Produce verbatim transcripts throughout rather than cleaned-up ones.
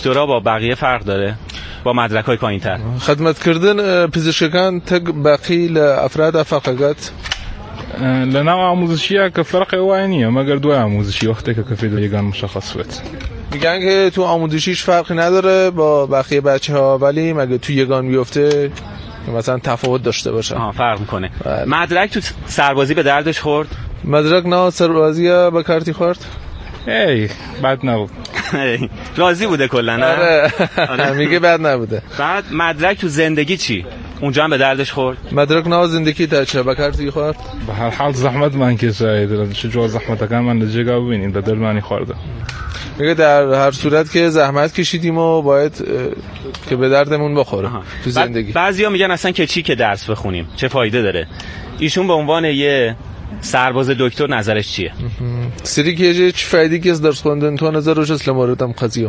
دکترا با بقیه فرق داره با مدرک‌های پایین‌تر؟ خدمت کردن پزشکان تک باقی لافراد فقط لنوع آموزشی که فرق وایینیه مگر دو آموزشی وقتی که کفید یگان مشخص بود. میگن که تو آموزشیش فرقی نداره با بقیه بچه‌ها ولی مگه تو یگان بیفته مثلا تفاوت داشته باشه. آها فرق میکنه. مدرک تو سربازی به دردش خورد؟ مدرک نه سربازی به کارتی خورد؟ ای بد نبود. راضی بوده کلا نه؟ آره میگه بد نبوده. بعد مدرک تو زندگی چی؟ اونجا هم به دردش خورد؟ مدرک نه زندگی تا چه به کارتی خورد؟ به هر حال زحمت من که ساید شجاع زحمت کردن من نتیجه ببینیم به دل معنی خورده. میگه در هر صورت که زحمت کشیدیم و باید که به دردمون بخوره تو زندگی. بعضیا میگن اصلا که چی که درس بخونیم چه فایده داره؟ ایشون به عنوان یه سرباز دکتر نظرش چیه؟ سری که چه فایده که از درس خوندن تو نظرش اصلا موردم قضیه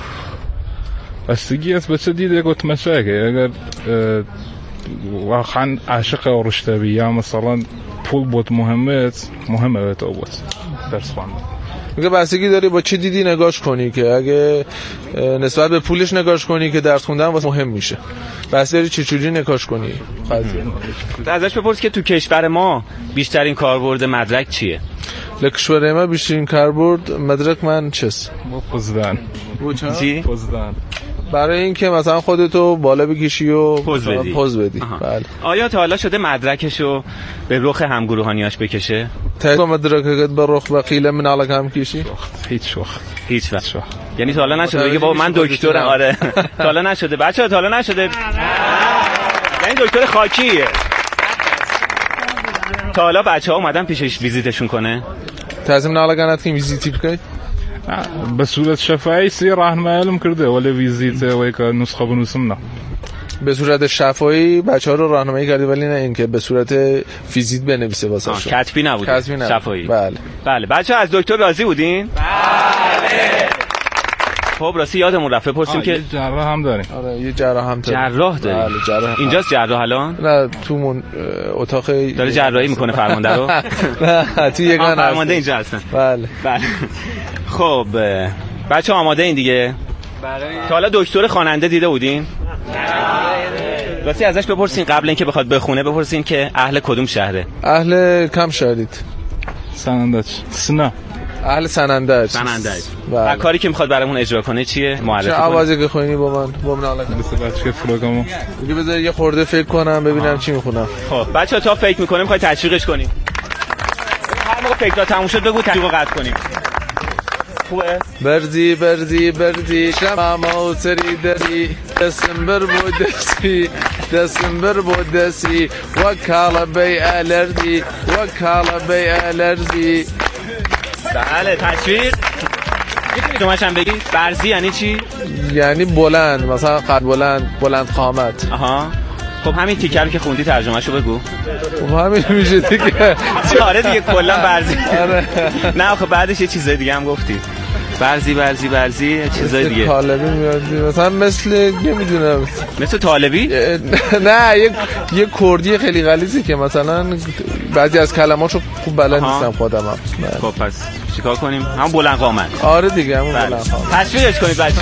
بستگی است به چه دیده گفت مشاگه اگر واقعا عاشق ورشتبی یا مثلا پول بود مهمت مهمه تو بود درس خوندن. میگه بستگی داری با چه دیدی نگاش کنی که اگه نسبت به پولش نگاش کنی که درس خوندن واسه مهم میشه بس داری چه جوری نگاش کنی قضیه. ازش بپرس که تو کشور ما بیشترین کاربرد مدرک چیه؟ لکشور ما بیشترین کاربرد مدرک من چیست؟ پوزدان. چی؟ پوزدان. برای اینکه مثلا خودتو بالا بکشی و پوز بدی. پوز بدی. بله. آیا تا حالا شده مدرکشو به رخ همگروهانیاش بکشه؟ تا مدرکت به رخ وقیله من علاق هم کشی؟ هیچ وقت. هیچ وقت. یعنی تا حالا نشده بگه بابا من دکترم. آره. تا حالا نشده. بچه‌ها تا حالا نشده. یعنی دکتر خاکیه. تا حالا بچه‌ها اومدن پیشش ویزیتشون کنه؟ تازم نالگانات که ویزیتی بکنی؟ به صورت شفاهی سی راهنمایی علم کرده ولی ویزیت و یک نسخه بنویسم نه. به صورت شفاهی بچه‌ها رو راهنمایی کردی ولی نه اینکه به صورت ویزیت بنویسه واسه شما. کتبی نبود. کتبی نبود. شفاهی. بله. بله. بچه‌ها از دکتر راضی بودین؟ بله. خب راستی یادمون رفت بپرسیم که جراح هم داریم. آره یه جراح هم داریم. جراح داریم. بله جراح. اینجاست جراح الان؟ نه تو من اتاق داره جراحی میکنه فرمانده رو. نه تو یگان فرمانده اینجا هستن. بله. بله. خب بچه‌ها آماده این دیگه؟ برای تا حالا دکتر خواننده دیده بودین؟ نه. راستی ازش بپرسین قبل اینکه بخواد بخونه بپرسین که اهل کدوم شهره؟ اهل کم شهرید؟ سنندج. سنا. اهل سنندج. سنندج. و کاری که میخواد برامون اجرا کنه چیه؟ معرفی کنه. چه آوازی که خوینی با من؟ با من علاقه. مثل بچه فروگامو. دیگه بذار یه خورده فکر کنم ببینم آه. چی میخونم. خب بچه‌ها تا فکر میکنیم میخوای تشویقش کنیم. هر موقع فکرات تموم شد بگو تشویقو قطع کنیم. خوبه؟ برزی برزی برزی شمامو سری دری دستم بر بودسی دستم بر بودسی وکاله بی الرزی وکاله بی الرزی. بله تشویق. میتونی جمعش هم بگی؟ برزی یعنی چی؟ یعنی بلند مثلا قد بلند بلند قامت. آها. خب همین تیکر که خوندی ترجمهشو بگو. خب همین میشه دیگه. آره دیگه کلا برزی. آره. نه خب بعدش یه چیز دیگه هم گفتی. برزی برزی برزی چیزای دیگه. طالبی میاد مثلا مثل نمیدونم مثل طالبی؟ نه یک یه کردی خیلی غلیظی که مثلا بعضی از کلماتشو خوب بلد نیستم خودم هم. خب پس چیکار کنیم؟ هم بلند قامت. آره دیگه همون بلند قامت. تشویقش کنید بچه.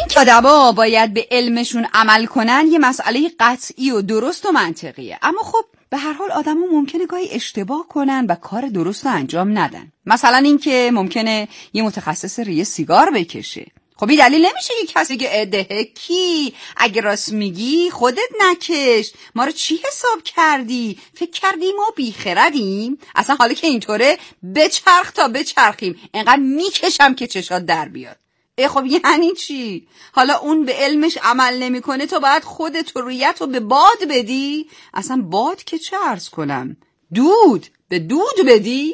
اینکه آدما باید به علمشون عمل کنن یه مسئله قطعی و درست و منطقیه، اما خب به هر حال آدما ممکنه گاهی اشتباه کنن و کار درست رو انجام ندن. مثلا اینکه ممکنه یه متخصص ریه سیگار بکشه. خب این دلیل نمیشه که کسی که ادهه کی اگه راست میگی خودت نکش، ما رو چی حساب کردی؟ فکر کردی ما بیخردیم؟ اصلا حالا که اینطوره بچرخ تا بچرخیم، انقدر میکشم که چشات در بیاد. ای خب یعنی چی؟ حالا اون به علمش عمل نمیکنه، تو باید خودت و رویت رو به باد بدی؟ اصلا باد که چه عرض کنم؟ دود به دود بدی؟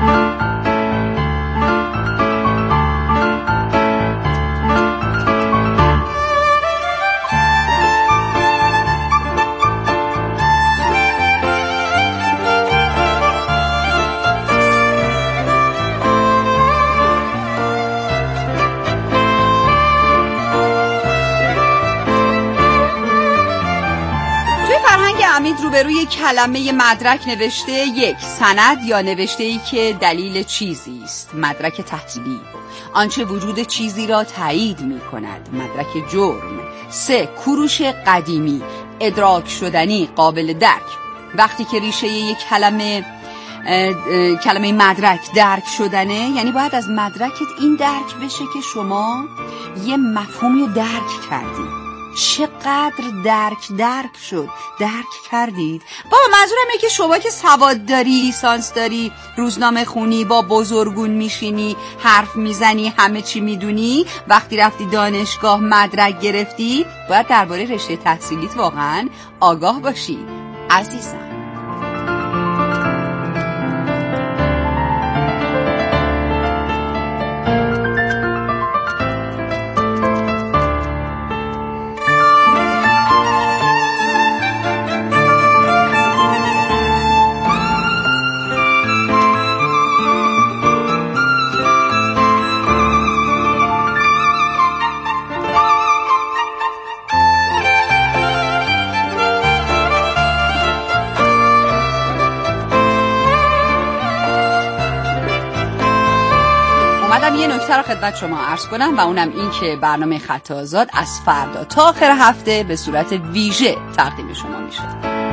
حمید روبروی کلمه مدرک نوشته یک سند یا نوشته ای که دلیل چیزی است، مدرک تحصیلی، آنچه وجود چیزی را تایید می کند، مدرک جرم. سه کوروش قدیمی، ادراک شدنی، قابل درک. وقتی که ریشه یک کلمه اه اه کلمه مدرک درک شدنه، یعنی باید از مدرکت این درک بشه که شما یه مفهومی رو درک کردید. چقدر درک درک شد، درک کردید؟ بابا منظورم اینه که شما که سواد داری، لیسانس داری، روزنامه خونی، با بزرگون میشینی، حرف میزنی، همه چی میدونی، وقتی رفتی دانشگاه مدرک گرفتی، باید درباره رشته تحصیلیت واقعا آگاه باشی عزیزم. یه نکته رو خدمت شما عرض کنم و اونم این که برنامه خط آزاد از فردا تا آخر هفته به صورت ویژه تقدیم شما میشه.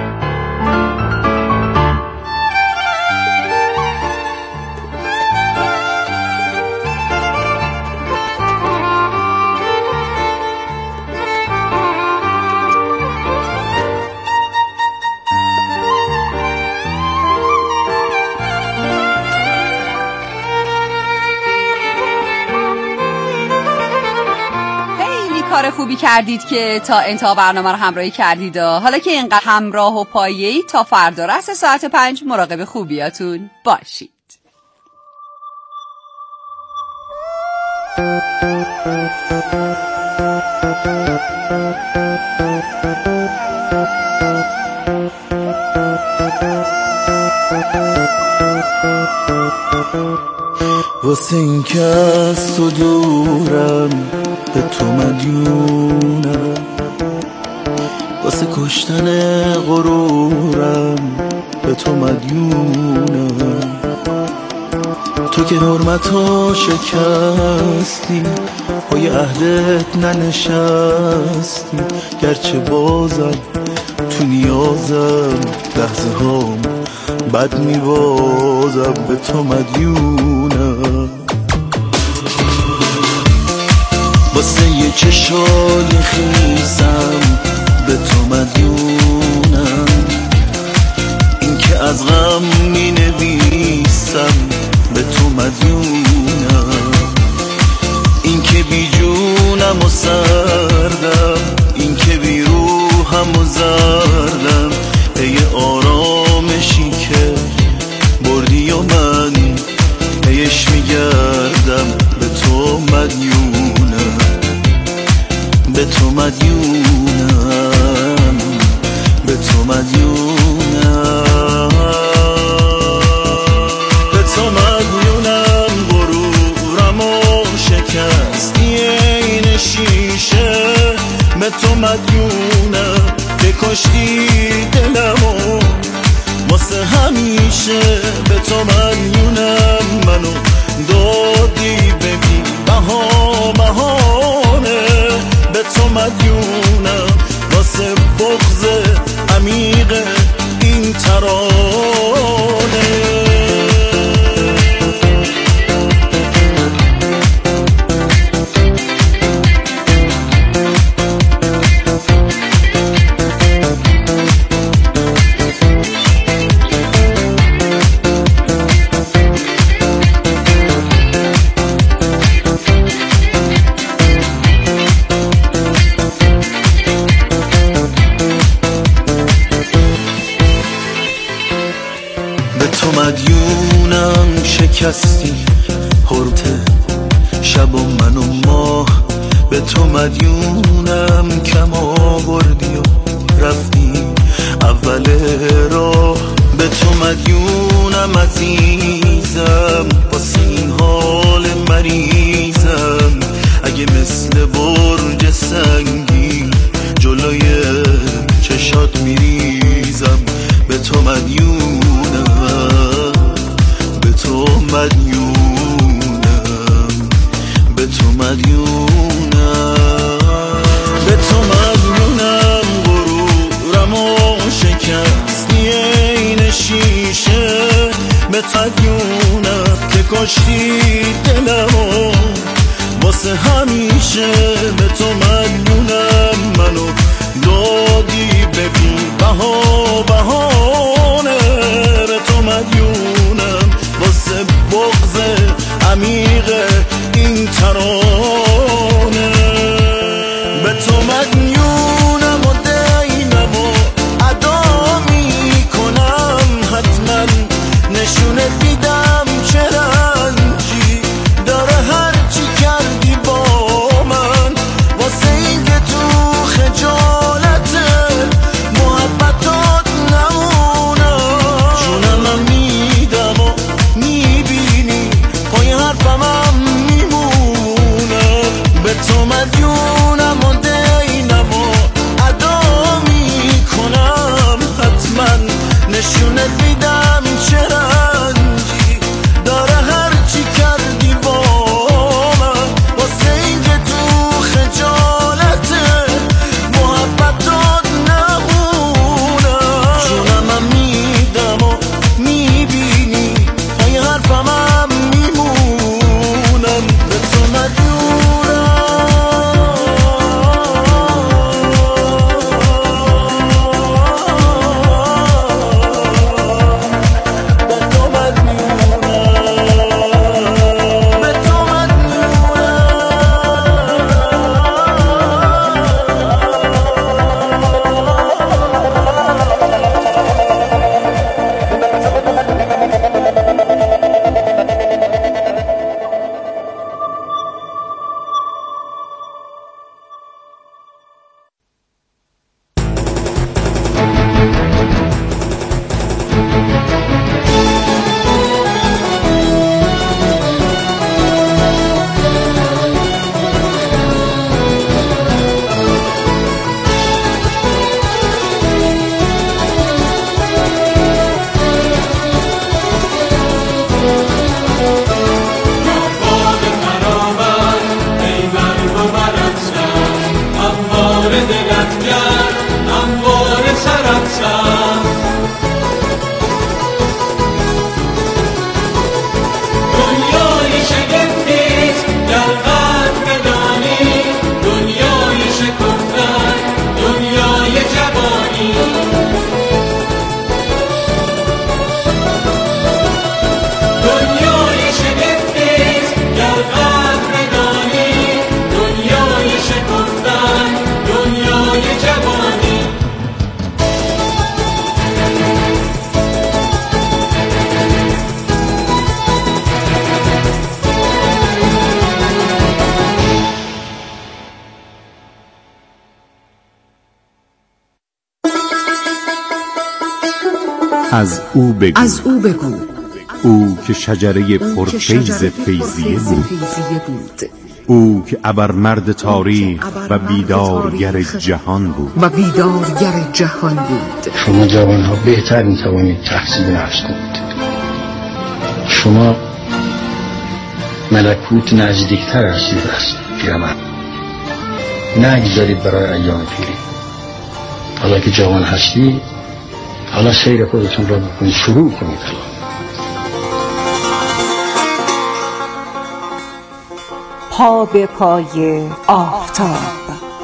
کار خوبی کردید که تا انتها برنامه رو همراهی کردید. حالا که اینقدر همراه و پایه‌ای، تا فردا رس ساعت پنج مراقب خوبیاتون باشید. واسه این که از تو دورم به تو مدیونم، واسه کشتن غرورم به تو مدیونم. تو که حرمتو شکستی، پای عهدت ننشستی، گرچه بازم تو نیازم لحظه هام بد میبازم به تو مدیونم. واسه یه چشای خیسم به تو مدیونم، این که از غم می نویسم به تو مدیونم، این که بی جونم و سردم، این که بی روحم و زردم، ای آرامشی که بردی و من پیش میگردم به تو مدیونم، به تو مدیونم، به تو مدیونم، به تو مدیونم. غرورم و شکستی این شیشه، به تو مدیونم که کشتی دلمو واسه همیشه، به تو مدیونم. منو دادی ببین بها بهانه، مدیونم واسه بغض عمیق این ترانه. مدیونم شکستی حرمت شب و من و ماه، به تو مدیونم کم آوردی و رفتی اول راه. به تو مدیونم عزیزم واسه این حال مریضم، اگه مثل برج سنگی جلوی چشات میریزم. به تو مدیونم، به تو مدیونم، به تو مدیونم، به تو مدیونم. غرورم و شکستی این شیشه، به مدیونم که کشتی دلمو واسه همیشه. به تو مدیونم منو دادی ببین بها بهانه. به تو مدیونم واسه بغض عمیق این ترانه. به تو مدیونم و دینم و ادا میکنم، حتما نشونت میدم چه رنجی داره هرچی کردی با من، واسه این که تو خجالت محبتات نمونم. جونم میدم و میبینی پای حرفم هم میمونم. به تو مدیونم و دینم و ادا میکنم، حتما نشونت میدم چه رنجی داره هرچی کردی با من، واسه این که تو خجالت محبتات نمونم. جونم میدم و میبینی پای حرفم هم میمونم. به تو از او بگو، از او بگو، او که شجره پرفیض فیضیه بود، او که ابرمرد تاریخ و بیدارگر جهان بود و بیدارگر جهان بود. شما جوانها بهتر میتوانید تحصیل نفس کنید. شما ملکوت نزدیکتر هستید از پیرمرد. نگذارید برای ایام پیری. حالا که جوان هستی، حالا سیر خودتون را بکنید، شروع کنید. پا به پای آفتاب.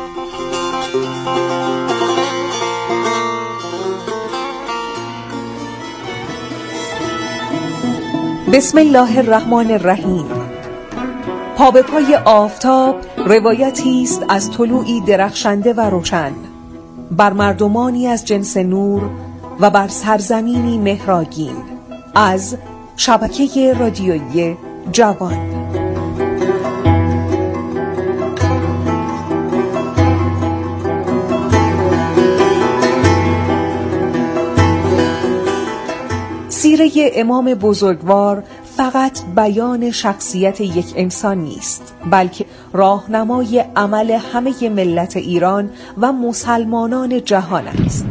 بسم الله الرحمن الرحیم. پا به پای آفتاب روایتی است از طلوعی درخشنده و روشن بر مردمانی از جنس نور و بر سرزمینی مهراگین از شبکه رادیویی جوان. سیره امام بزرگوار فقط بیان شخصیت یک انسان نیست، بلکه راهنمای عمل همه ملت ایران و مسلمانان جهان است.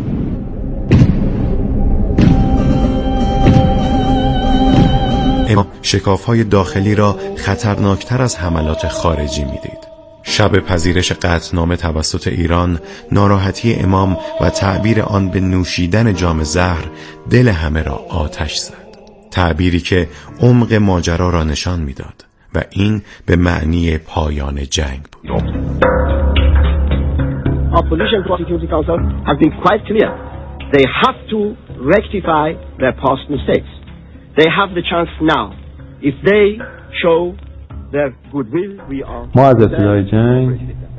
امام شکاف‌های داخلی را خطرناکتر از حملات خارجی می‌دید. شب پذیرش قطعنامه توسط ایران، ناراحتی امام و تعبیر آن به نوشیدن جام زهر دل همه را آتش زد. تعبیری که عمق ماجرا را نشان می‌داد و این به معنی پایان جنگ بود. Opposition to Security Council has been quite clear. They have to rectify their past mistakes. They have the chance now. If they show their goodwill, we are. ما از ابتدای جنگ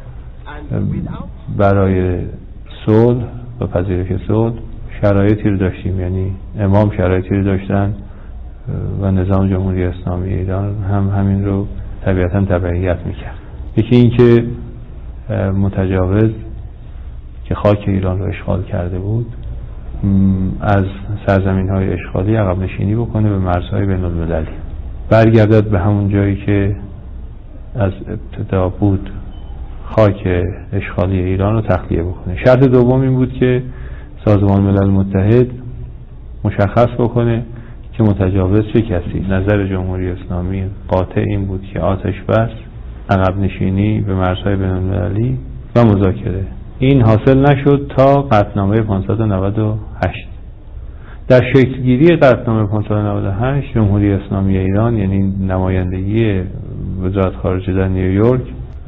برای صلح و پذیرش صلح شرایطی رو داشتیم، یعنی امام شرایطی رو داشتن و نظام جمهوری اسلامی ایران هم همین رو طبیعتاً تبعیت میکرد. یکی این که متجاوز که خاک ایران رو اشغال کرده بود از سرزمین های اشغالی عقب نشینی بکنه به مرزهای بین المللی، برگردد به همون جایی که از ابتدا بود، خاک اشغالی ایران رو تخلیه بکنه. شرط دوم این بود که سازمان ملل متحد مشخص بکنه که متجاوز چه کسی. نظر جمهوری اسلامی قاطع این بود که آتش بس، عقب نشینی به مرزهای بین المللی و مذاکره. این حاصل نشد تا قطعنامه پانصد و نود و هشت. در شکلگیری قطعنامه پانصد و نود و هشت جمهوری اسلامی ایران، یعنی نمایندگی وزارت خارجه در نیویورک،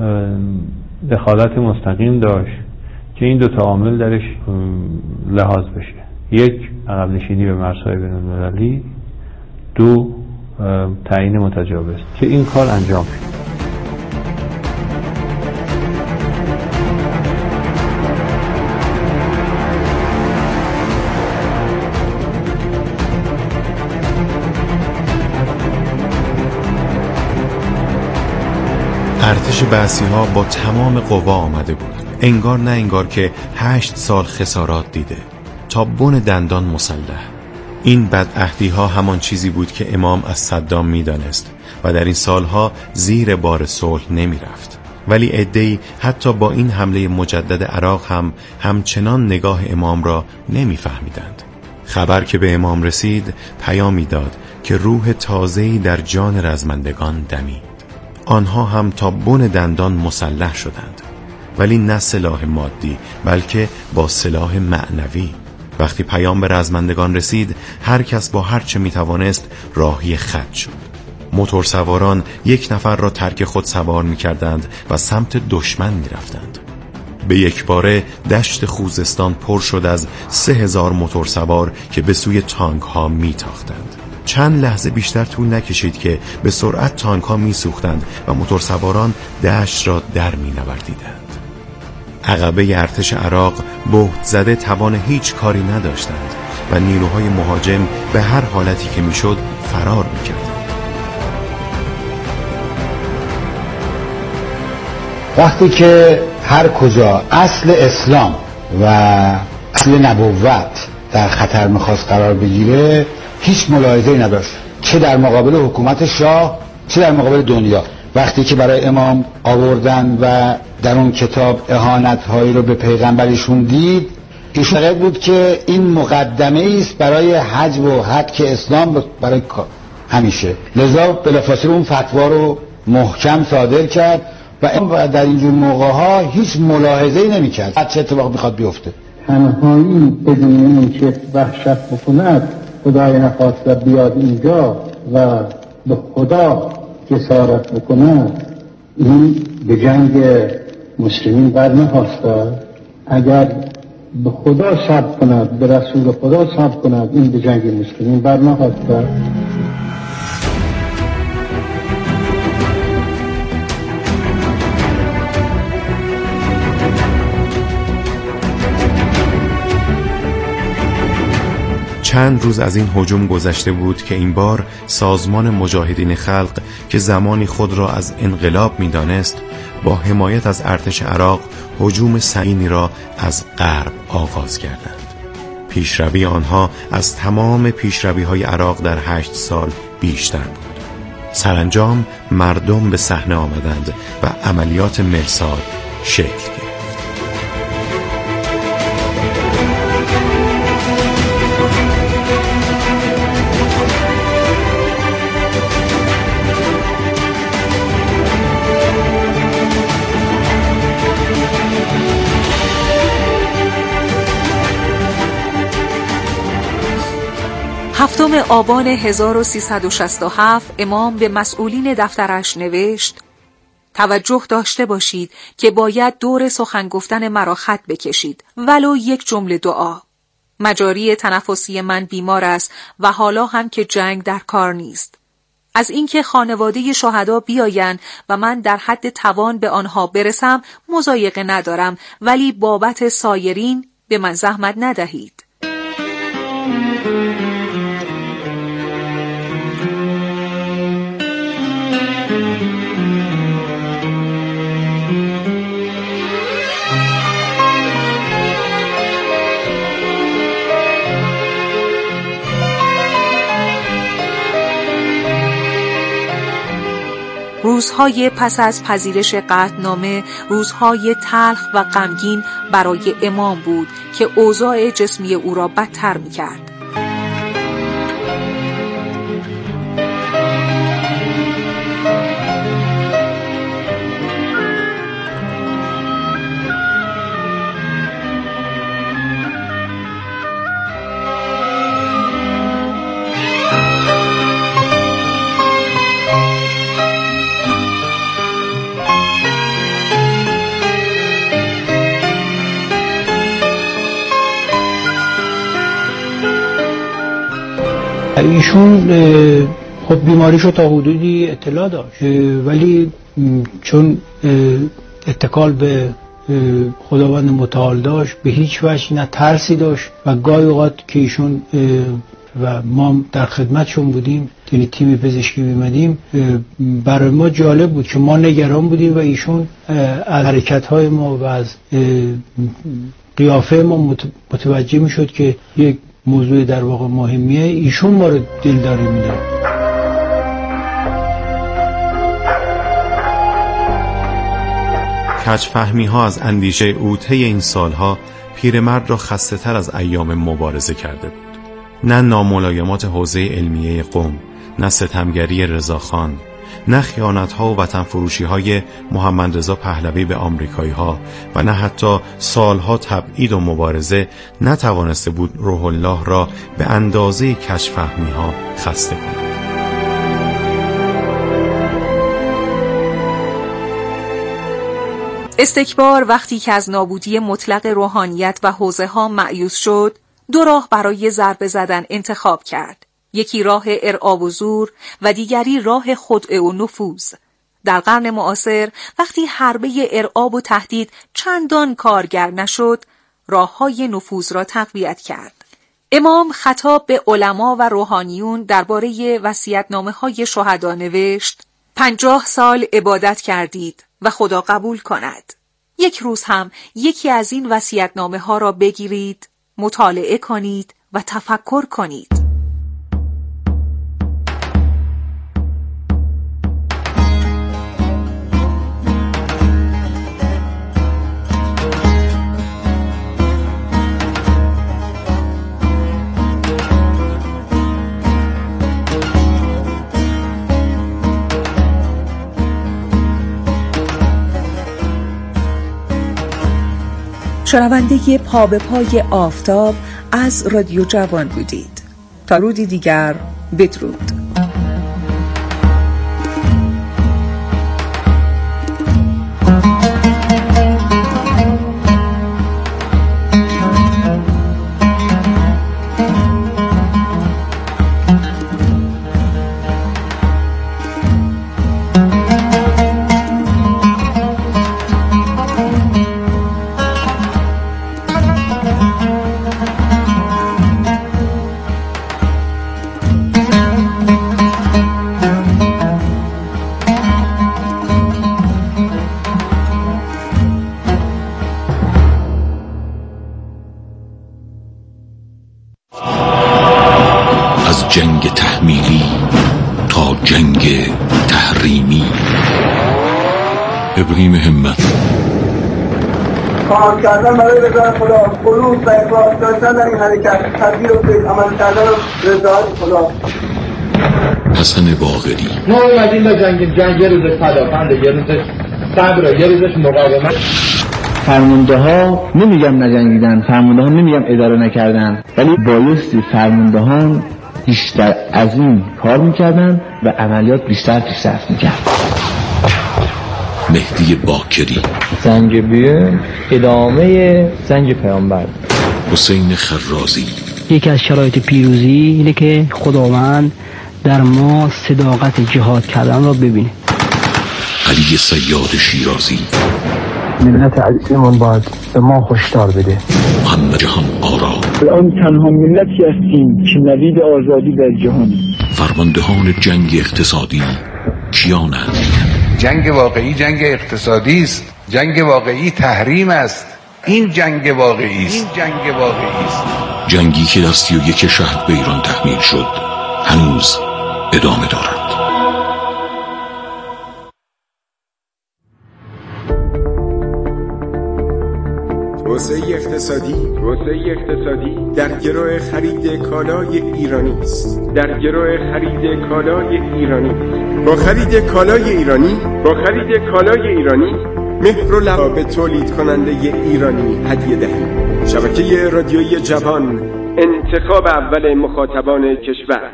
دخالت مستقیم داشت که این دو تا عامل درش لحاظ بشه: یک، عقب نشینی به مرزهای بین المللی، دو، تعیین متجاوز، که این کار انجام شد. ارتش بعثی‌ها با تمام قوا آمده بود، انگار نه انگار که هشت سال خسارات دیده، تا بن دندان مسلح. این بدعهدی‌ها همان چیزی بود که امام از صدام می‌دانست و در این سالها زیر بار صلح نمی‌رفت. ولی عده‌ای حتی با این حمله مجدد عراق هم همچنان نگاه امام را نمی‌فهمیدند. خبر که به امام رسید پیامی داد که روح تازه‌ای در جان رزمندگان دمید. آنها هم تا بن دندان مسلح شدند، ولی نه سلاح مادی بلکه با سلاح معنوی. وقتی پیام به رزمندگان رسید، هر کس با هر چه میتوانست راهی خط شد. موتور سواران یک نفر را ترک خود سوار میکردند و سمت دشمن میرفتند. به یک باره دشت خوزستان پر شد از سه هزار موتور سوار که به سوی تانک ها میتاختند. چند لحظه بیشتر طول نکشید که به سرعت تانک ها میسوختند و موتور سواران دشت را در مینوردیدند. عقبه ارتش عراق بهت زده توان هیچ کاری نداشتند و نیروهای مهاجم به هر حالتی که میشد فرار میکردند. وقتی که هر کجا اصل اسلام و اصل نبوت در خطر میخواست قرار بگیره، هیچ ملاحظه‌ای نداشت، چه در مقابل حکومت شاه چه در مقابل دنیا. وقتی که برای امام آوردن و در اون کتاب اهانت‌هایی رو به پیغمبرشون دید، ایشون معتقد بود که این مقدمه است برای حجب و حک اسلام برای همیشه. لذا بلافاصله اون فتوا رو محکم صادر کرد. و در اینجور موقع ها هیچ ملاحظه‌ای نمی‌کرد هر چه اتفاق میخواد بیفته. تنهایی بدون اینکه وحشت بکند خدای نخواسته بیاد اینجا و به خدا جسارت بکند، این به جنگ مسلمین بر نخواسته. اگر به خدا صبر کند، به رسول خدا صبر کند، این به جنگ مسلمین بر نخواسته. چند روز از این هجوم گذشته بود که این بار سازمان مجاهدین خلق که زمانی خود را از انقلاب می‌دانست با حمایت از ارتش عراق هجوم سنگینی را از غرب آغاز کردند. پیشروی آنها از تمام پیشروی‌های عراق در هشت سال بیشتر بود. سرانجام مردم به صحنه آمدند و عملیات مرصاد شکل گرفت. هفتم آبان هزار و سیصد و شصت و هفت امام به مسئولین دفترش نوشت: توجه داشته باشید که باید دور سخن گفتن مرا خط بکشید، ولو یک جمله دعا. مجاری تنفسی من بیمار است و حالا هم که جنگ در کار نیست. از اینکه خانواده شهدا بیایند و من در حد توان به آنها برسم مضایقه ندارم، ولی بابت سایرین به من زحمت ندهید. روزهای پس از پذیرش قطعنامه روزهای تلخ و غمگین برای امام بود که اوضاع جسمی او را بدتر می‌کرد. ایشون خب بیماریشو تا حدودی اطلاع داشت، ولی چون اتکال به خداوند متعال داشت به هیچ وجه نه ترسی داشت و گاهی اوقات که ایشون و ما در خدمتشون بودیم، یعنی تیم پزشکی میمدیم، برای ما جالب بود که ما نگران بودیم و ایشون از حرکت‌های ما و از قیافه ما متوجه میشد که یک موضوع در واقع مهمیه. ایشون ما رو دلداری میداد. کج‌فهمی ها از اندیشه او طی این سالها پیرمرد را خسته تر از ایام مبارزه کرده بود. نه ناملایمات حوزه علمیه قم، نه ستمگری رضاخان، نه خیانت‌ها و وطن فروشی‌های محمد رضا پهلوی به آمریکایی‌ها و نه حتی سالها تبعید و مبارزه نتوانسته بود روح الله را به اندازه کج‌فهمی‌ها خسته کند. استکبار وقتی که از نابودی مطلق روحانیت و حوزه‌ها مأیوس شد، دو راه برای ضربه زدن انتخاب کرد. یکی راه ارعاب و زور و دیگری راه خدعه و نفوذ. در قرن معاصر وقتی حربه ارعاب و تهدید چندان کارگر نشد، راه‌های نفوذ را تقویت کرد. امام خطاب به علما و روحانیون درباره وصیت‌نامه‌های شهدا نوشت: پنجاه سال عبادت کردید و خدا قبول کند. یک روز هم یکی از این وصیت‌نامه‌ها را بگیرید، مطالعه کنید و تفکر کنید. شنونده پا به پای آفتاب از رادیو جوان بودید. تا روزی دیگر بدرود. جنگ تحمیلی تا جنگ تحریمی. ابراهیم همت. خواهم کردن برای رضای خدا، خلوص و اخلاص داشتن در این حرکت، تدبیر و فکر عمل کردن رضای خدا. حسن باقری. ما اومدیم به جنگ، جنگ یه روزش پدافند، یه روزش صبر، یه روزش مقاومت. فرمانده ها نمیگم نجنگیدن، فرمانده ها نمیگم اداره نکردن، ولی بایستی فرمانده ها بیشتر از این کار میکردن و عملیات بیشتر پیشرفت میکرد. مهدی باکری. زنگ بیه ادامه زنگ پیامبر. حسین خرازی. یکی از شرایط پیروزی اینه که خداوند در ما صداقت جهاد کردن را ببینه. علی صیاد شیرازی. ملت عزیزمون باید به ما هشدار بده. محمد جهان آرا. الان تنها ملتی هستیم که نوید آزادی در جهان. فرماندهان جنگ اقتصادی کیانند؟ جنگ واقعی جنگ اقتصادی است. جنگ واقعی تحریم است. این جنگ واقعی است. این جنگ واقعی است. جنگی که در سی و یک شهر به ایران تحمیل شد هنوز ادامه دارد. توسعه اقتصادی توسعه اقتصادی در گرو خرید کالای ایرانی است. در گرو خرید کالای ایرانی. با خرید کالای ایرانی با خرید کالای ایرانی مهر و لوا به تولید کننده ایرانی هدیه دهید. شبکه رادیویی جوان، انتخاب اول مخاطبان کشور.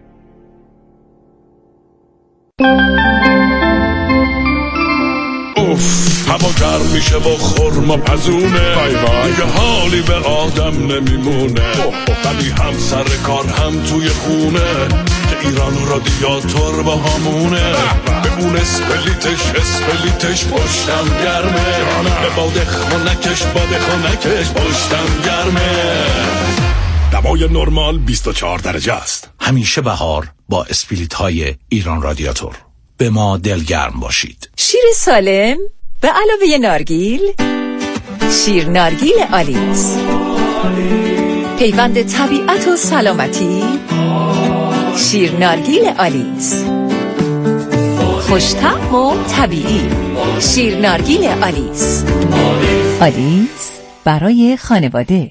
اوف، هوا گرم میشه و خرما پزونه، دیگه حالی به آدم نمیمونه، ولی هم سر کار هم توی خونه که ایران رادیاتور با همونه. به اون اسپلیتش اسپلیتش پشتم گرمه، به باده خونکش باده خونکش پشتم گرمه. دوای نرمال بیست و چهار درجه است. همیشه بهار با اسپلیت های ایران رادیاتور. به ما دلگرم باشید. شیر سالم به علاوه نارگیل، شیر نارگیل آلیس، پیوند طبیعت و سلامتی. شیر نارگیل آلیس، خوش‌طعم و طبیعی. شیر نارگیل آلیس. آلیس برای خانواده.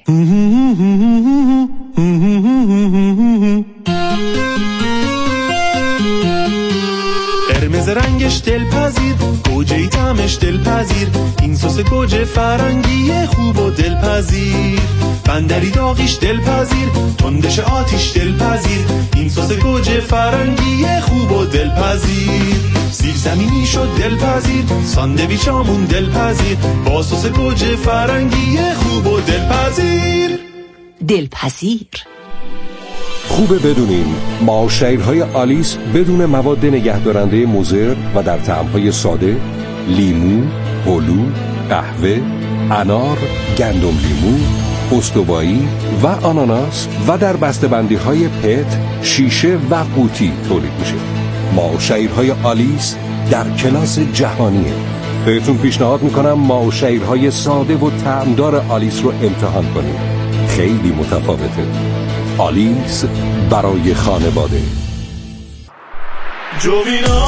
قرمز رنگش دلپذیر، گوجه طعمش دلپذیر، این سس گوجه فرنگی خوب و دلپذیر. بندری داغیش دلپذیر، تندش آتیش دلپذیر، این سس گوجه فرنگی خوب و دلپذیر. سیب زمینی شد دلپذیر، ساندویچامون دلپذیر، با سس گوجه فرنگی خوب و دلپذیر. دلپذیر. خوبه بدونیم معاشرهای آلیس بدون مواد نگهدارنده مضر و در طعم‌های ساده، لیمو، هلو، قهوه، انار، گندم لیمو، استوایی و آناناس و در بسته‌بندی‌های پت، شیشه و قوطی تولید میشه. معاشرهای آلیس در کلاس جهانیه. بهتون پیشنهاد میکنم معاشرهای ساده و طعمدار آلیس رو امتحان کنید. خیلی متفاوته. آلیس برای خانواده.